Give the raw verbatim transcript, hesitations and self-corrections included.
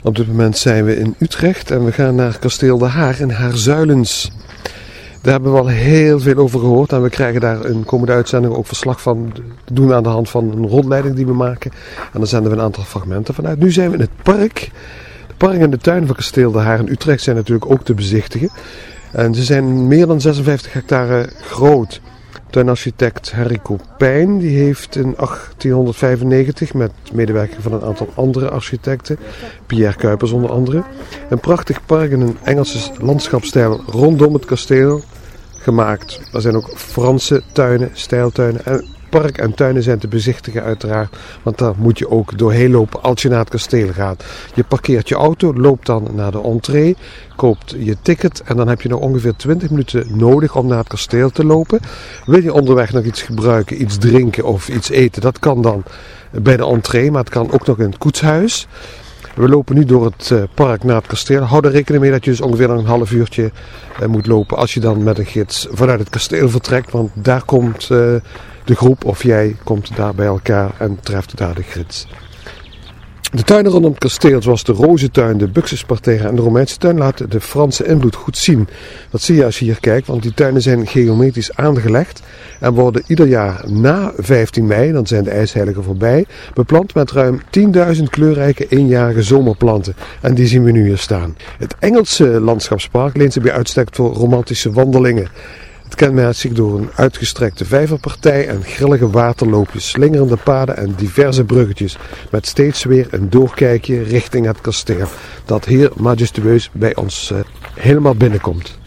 Op dit moment zijn we in Utrecht en we gaan naar Kasteel De Haar in Haarzuilens. Daar hebben we al heel veel over gehoord en we krijgen daar een komende uitzending ook verslag van. Dat doen we aan de hand van een rondleiding die we maken. En dan zenden we een aantal fragmenten vanuit. Nu zijn we in het park. De park en de tuinen van Kasteel De Haar in Utrecht zijn natuurlijk ook te bezichtigen. En ze zijn meer dan zesenvijftig hectare groot. Tuinarchitect Harry Kopijn die heeft in achttienhonderdvijfennegentig met medewerking van een aantal andere architecten, Pierre Cuypers onder andere, een prachtig park in een Engelse landschapsstijl rondom het kasteel gemaakt. Er zijn ook Franse tuinen, stijltuinen en park en tuinen zijn te bezichtigen uiteraard, want daar moet je ook doorheen lopen als je naar het kasteel gaat. Je parkeert je auto, loopt dan naar de entree, koopt je ticket en dan heb je nog ongeveer twintig minuten nodig om naar het kasteel te lopen. Wil je onderweg nog iets gebruiken, iets drinken of iets eten, dat kan dan bij de entree, maar het kan ook nog in het koetshuis. We lopen nu door het park naar het kasteel. Hou er rekening mee dat je dus ongeveer een half uurtje moet lopen als je dan met een gids vanuit het kasteel vertrekt, want daar komt de groep of jij komt daar bij elkaar en treft daar de gids. De tuinen rondom het kasteel, zoals de Rozentuin, de Buxusparterre en de Romeinse tuin, laten de Franse invloed goed zien. Dat zie je als je hier kijkt, want die tuinen zijn geometrisch aangelegd en worden ieder jaar na vijftien mei, dan zijn de ijsheiligen voorbij, beplant met ruim tienduizend kleurrijke eenjarige zomerplanten. En die zien we nu hier staan. Het Engelse landschapspark leent zich bij uitstek voor romantische wandelingen. Het kenmerkt zich door een uitgestrekte vijverpartij en grillige waterloopjes, slingerende paden en diverse bruggetjes, met steeds weer een doorkijkje richting het kasteel, dat hier majestueus bij ons uh, helemaal binnenkomt.